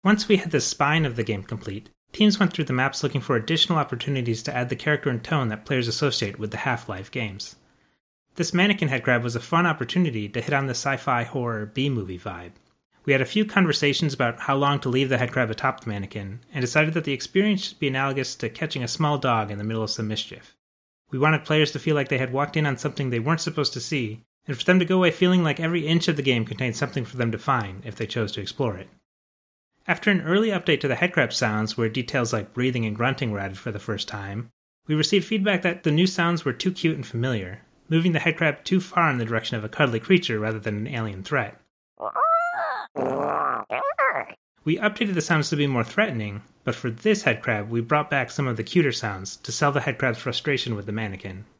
Once we had the spine of the game complete, teams went through the maps looking for additional opportunities to add the character and tone that players associate with the Half-Life games. This mannequin head grab was a fun opportunity to hit on the sci-fi horror B-movie vibe. We had a few conversations about how long to leave the head crab atop the mannequin, and decided that the experience should be analogous to catching a small dog in the middle of some mischief. We wanted players to feel like they had walked in on something they weren't supposed to see, and for them to go away feeling like every inch of the game contained something for them to find if they chose to explore it. After an early update to the headcrab sounds where details like breathing and grunting were added for the first time, we received feedback that the new sounds were too cute and familiar, moving the headcrab too far in the direction of a cuddly creature rather than an alien threat. We updated the sounds to be more threatening, but for this headcrab we brought back some of the cuter sounds to sell the headcrab's frustration with the mannequin.